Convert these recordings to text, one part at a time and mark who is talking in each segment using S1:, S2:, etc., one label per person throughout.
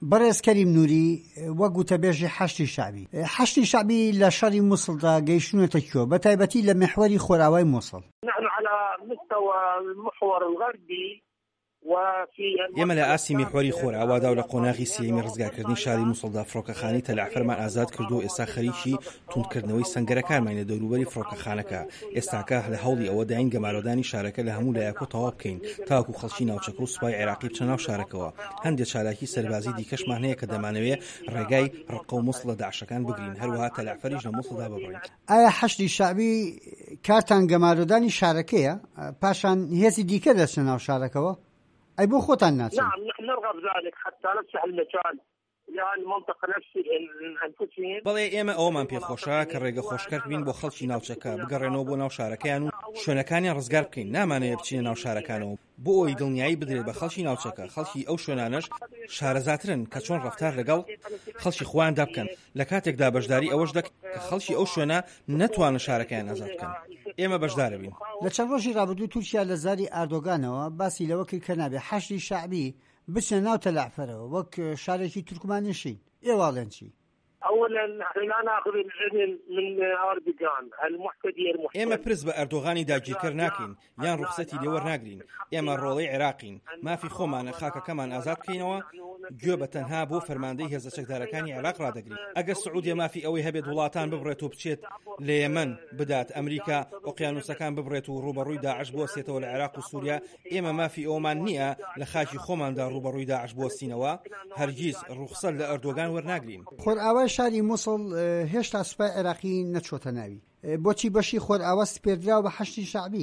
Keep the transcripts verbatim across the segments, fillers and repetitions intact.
S1: بەڕێز کەریم نووری وەک گوتەبێژی حەشتی شەعبی حەشتی شەعبی لە شەڕی مووسڵدا گەیشتونەتە کوێ بەتایبەتی لە محوەری خۆراوای مووسڵ؟
S2: نحن على مستوى المحور الغربي
S3: ئێمە لە ئاسی میحوەری خۆراوادا و لە قۆناغی سێمی ڕزگارکردنی شاری مووسڵدا فڕۆکەخانەی تەلعفەرمان ئازاد کردو و ئێستا خەریکی توندکردنەوەی سەنگەرەکانمان لە دەوروبەری فڕۆکەخانەکە. ئێستاکە لە هەوڵی ئەوە داین گەمارۆدانی شارەکە لە هەموو لایەکۆ تەواو بکەین تاوەکو خەڵکی ناوچەکە و سوپای عێراقی بچە ناو شارەکەوە. هەندێک چالاکی سەربازی دیکەشمان هەیە کە دەمانەوێت ڕێگای ڕقە و مووسڵ لە داعشەکان بگرین، هەروەها تەلعفەریش لە مووسڵدا ببڕین.
S1: ئایا حەشتی شەعبی کارتان گەمارۆدانی شارەکەیە پاشان هێزی دیکە دەچنە ناو شارەکەەوە؟ أي بو خوتان ناس.
S2: نعم نحن نرغب ذلك حتى نفتح المجال يعني منطقة نفسي أنفسهم.
S3: بەڵێ ئێمە ئەومان پێخۆشە کە ڕێگە خۆشکەر بین بۆ خەڵکی ناوچەکە بگەڕێنەوە بۆ ناو شارەکەیان و شوێنەکانیان ڕزگار بکەین. نامانەیە بچینە ناو شارەکانەوە بۆ ئەوی دڵنیایی بدرێت بە خەڵکی ناوچەکە خەڵکی ئەو شوێنانەش شارەزاترن کە چۆن ڕەفتار لەگەڵ خەڵکی خۆیاندا بکەن لە کاتێکدا بەشداری ئەوەش دەکەن کە خەڵکی ئەو شوێنە نەتوانن شارەکەیان ئازاد بکەن. ئێمە بەشدارە بین.
S1: لە چەند ڕۆژی ڕابردوو تورکیا لە زاری ئاردۆگانەوە باسی لەوە کرد کە نابێ حەشتی شەعبی بچنە ناو تەلعفەرەوە وەک شارێکی تورکمانیشین. ئێواڵێن چی؟
S2: أولا نحن لا نأخذ الإذن من أردوغان المحتدي المحتدي.
S3: ئێمە پرس بە ئەردۆغانی داگیرکەر ناکەین یان ڕوخسەتی لێوە ناگرین. ئێمە ڕۆڵەی عێراقین مافی خۆمانە خاکەکەمان ئازاد بکەینەوە گوێ بە تەنها بۆ فەرماندەی هێزە چەکدارەکانی عێراق ڕادەگرین. ئەگەر سعودیە مافی ئەوەی هەبێت وڵاتان ببڕێت و بچێت لە یەمەن بدات ئەمریکا ئۆقیانوسەکان ببڕێت و ڕوبەڕووی داعش بوەستێتەوە لە عێراق و سووریا ئێمە مافی ئەومان نییە لە خاکی خۆماندا ڕوبەڕووی داعش بوەستینەوە هەرگیز ڕوخسەت لە ئەردۆغان وەرناگرین.
S1: خۆرئاوای شاری مووسڵ هێشتا سوپای عێراقی نەچۆتە ناوی. بۆچی بەشی خۆرئاوا سپێردراوە بە حەشتی شەعبی؟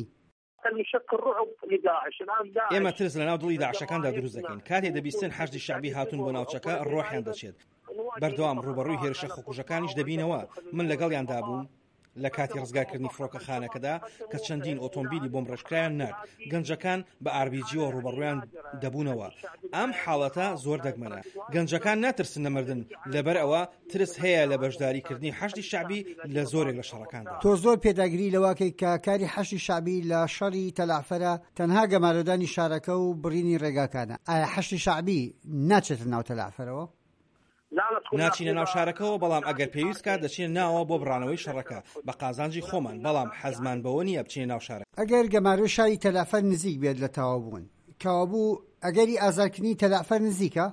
S3: ئێمە ترس لە ناو دڵی داعشەکاندا دروست دەکەین. کاتێ دەبیستن حەشتی شەعبی هاتوون بۆ ناوچەکە ڕۆحیان دەچێت. بەردەوام ڕوبەڕووی هێرشە خۆکوژەکانیش دەبینەوە. من لەگەڵیاندا بووم لە کاتی ڕزگارکردنی فڕۆکەخانەکەدا کە چەندین ئۆتۆمبیلی بۆم ڕێژکرایان نرد. گەنجەکان بە ئاربیجیەوە ڕوبەڕوویان دەبوونەوە. ئەم حاڵەتە زۆر دەگمەنە. گەنجەکان ناترسن نەمردن لەبەر ئەوە ترس هەیە لە بەشداریکردنی حەشتی شەعبی لە زۆرێک لە شەڕەکاندا.
S1: تۆ زۆر پێداگیری لەواکەی کە کاری حەشتی شەعبی لە شەڕی تەلعفەرە تەنها گەمارۆدانی شارەکە و بڕینی ڕێگاکانە. ئایا حەشتی شەعبی ناچێتە ناو تەلعفەرەوە؟
S3: ناچینە ناو شارەکەەوە بەڵام ئەگەر پێویست کات دەچێن ناوە بۆ بڕانەوەی شەڕەکە بە قازانجی خۆمان بەڵام حەزمان بەوە نییە بچێنە ناو شارە.
S1: ئەگەر گەمارۆی شاری تەلعفەر نزیک بێت لە تەواوبوون کەوابوو ئەگەری ئازارکردنی تەلعفەر نزیکە؟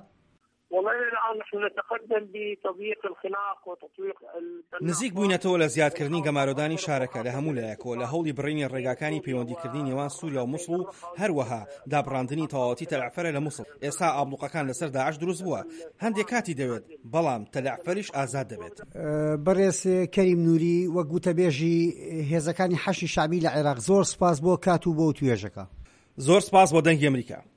S3: نزیک بووینەتەوە لە زیادکردنی گەمارۆدانی شارەکە لە هەموو لایەکەوە لە هەوڵی بڕینی ڕێگاکانی پەیوەندیکردنی نێوان سووریا و مووسڵ و هەروەها دابڕاندنی تەواوەتی تەلعفەرە لە مووسڵ. ئێستا ئابلوقەکان لەسەر داعش دروست بووە هەندێک کاتی دەوێت بەڵام تەلعفەریش ئازاد دەبێت.
S1: بەڕێز کەریم نووری وەک گوتەبێژی هێزەکانی حەشتی شەعبی لە عێراق زۆر سپاس بۆ کات و بۆ توێژەکە.
S3: زۆر سپاس بۆ دەنگی ئەمریکا.